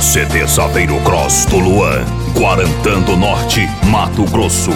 CD Saveiro Cross do Luan, Guarantã do Norte, Mato Grosso.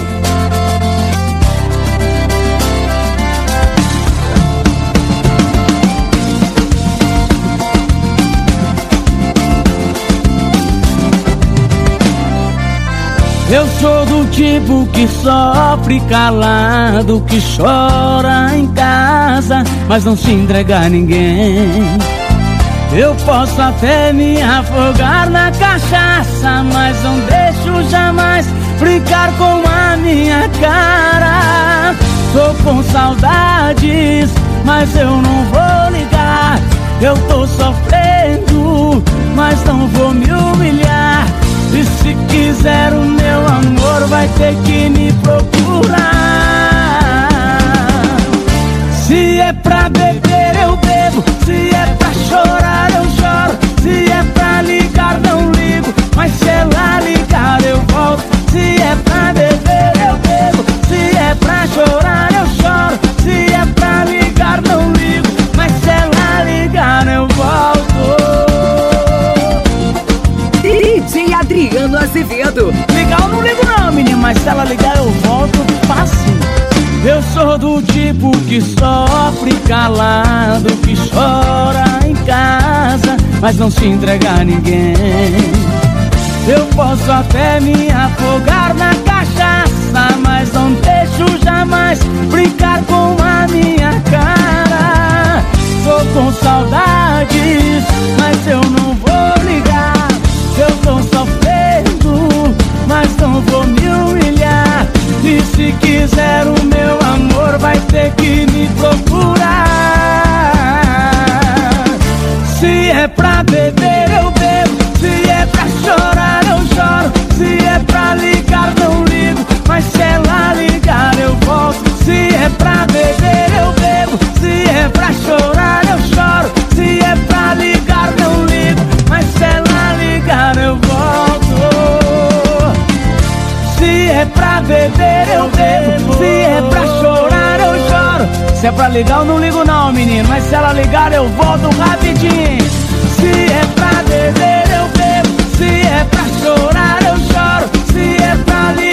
Eu sou do tipo que sofre calado, que chora em casa, mas não se entrega a ninguém. Eu posso até me afogar na cachaça, mas não deixo jamais brincar com a minha cara. Tô com saudades, mas eu não vou ligar. Eu tô sofrendo, mas não vou me humilhar. E se quiser o meu amor, vai ter que me procurar. Se é pra beber, eu bebo. Se é pra chorar, eu choro. Se é pra ligar, não ligo. Mas se ela ligar, eu volto. Se é pra beber, eu bebo. Se é pra chorar, eu choro. Se é pra ligar, não ligo. Mas se ela ligar, eu volto. DJ Adriano Azevedo. Ligar eu não ligo não, menino, mas se ela ligar eu volto fácil. Eu sou do tipo que sofre calado, que chora em casa, mas não se entrega a ninguém. Eu posso até me afogar na cachaça, mas não deixo jamais brincar com a minha cara. Tô com saudades, mas eu não vou ligar. Eu tô sofrendo, mas não vou me humilhar. E se quiser o meu amor, vai ter que me procurar. Se é pra beber, eu bebo. Se é pra chorar, eu choro. Se é pra ligar, não ligo. Mas se ela ligar, eu volto. Se é pra beber, eu bebo. Se é pra chorar, eu choro. Se é pra ligar, não ligo. Mas se ela ligar, eu volto. Se é pra beber, eu bebo. Se é pra chorar, eu choro. Se é pra ligar, eu não ligo não, menino. Mas se ela ligar, eu volto rapidinho. Se é pra beber, eu bebo. Se é pra chorar, eu choro. Se é pra ligar,